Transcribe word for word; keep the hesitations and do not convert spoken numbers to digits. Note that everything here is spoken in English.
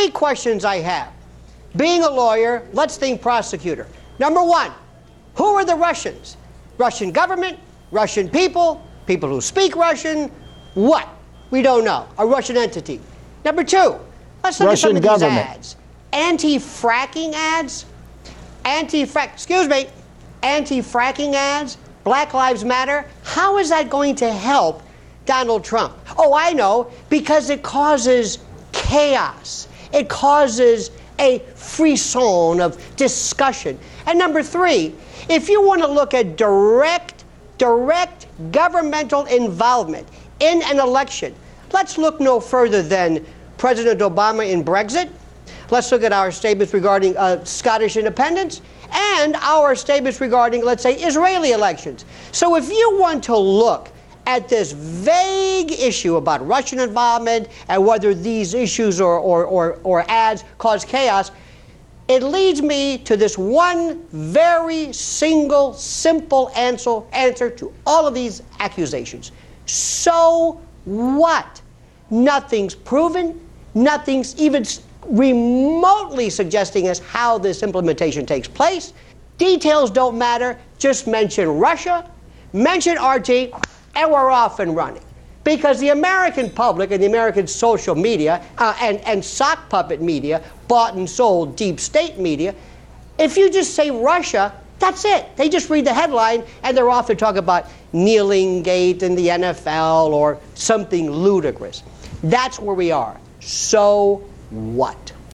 three questions I have. Being a lawyer, let's think prosecutor. Number one, who are the Russians? Russian government, Russian people, people who speak Russian, what? We don't know. A Russian entity. Number two, let's look Russian at some of government. these ads. Anti-fracking ads, anti-frack, excuse me, anti-fracking ads, Black Lives Matter. How is that going to help Donald Trump? Oh, I know, because it causes chaos. It causes a frisson of discussion. And number three, if you want to look at direct, direct governmental involvement in an election, let's look no further than President Obama in Brexit. Let's look at our statements regarding uh, Scottish independence and our statements regarding, let's say, Israeli elections. So if you want to look at this vague issue about Russian involvement and whether these issues or, or, or, or ads cause chaos, it leads me to this one very single, simple answer, answer to all of these accusations. So what? Nothing's proven. Nothing's even remotely suggesting us how this implementation takes place. Details don't matter. Just mention Russia, mention R T, and we're off and running. Because the American public and the American social media uh, and, and sock puppet media, bought and sold deep state media, if you just say Russia, that's it. They just read the headline and they're off to talk about kneeling gate in the N F L or something ludicrous. That's where we are. So what?